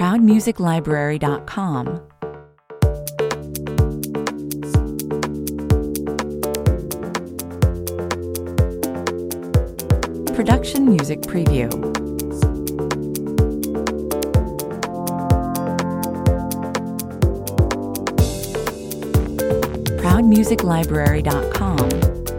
ProudMusicLibrary.com. Production Music Preview. ProudMusicLibrary.com.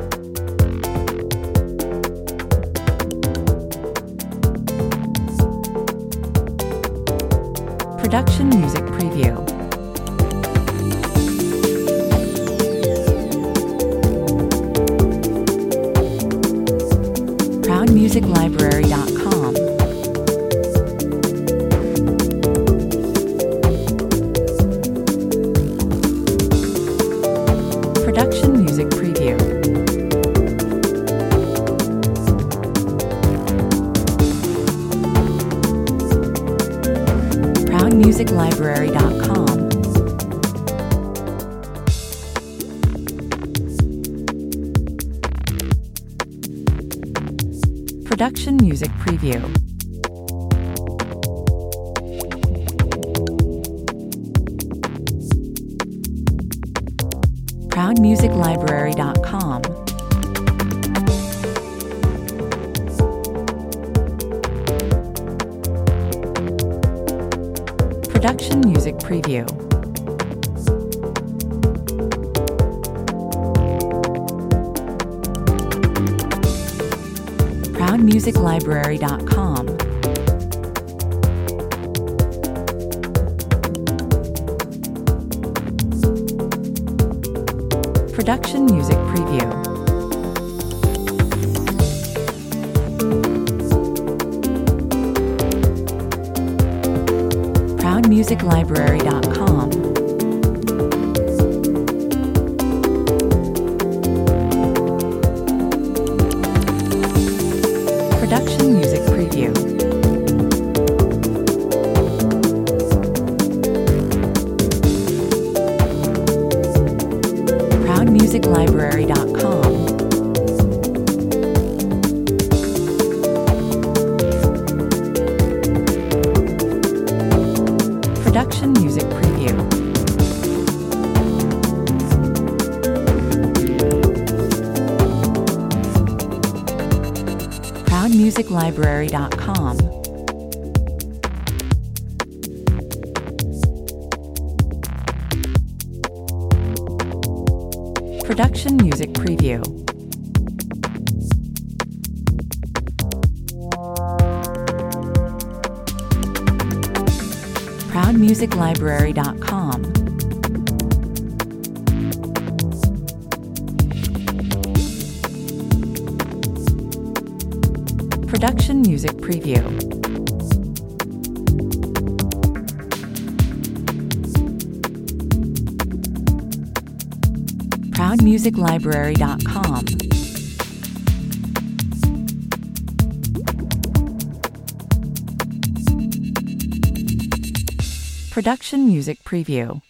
Production Music Preview. ProudMusicLibrary.com. Production Music Preview. ProudMusicLibrary.com. Production Music Preview. ProudMusicLibrary.com. Production Music Preview. ProudMusicLibrary.com. Production Music Preview. ProudMusicLibrary.com. Production Music Preview. ProudMusicLibrary.com. Production Music Preview. ProudMusicLibrary.com. Production Music Preview. ProudMusicLibrary.com. Production Music Preview. ProudMusicLibrary.com. Production Music Preview.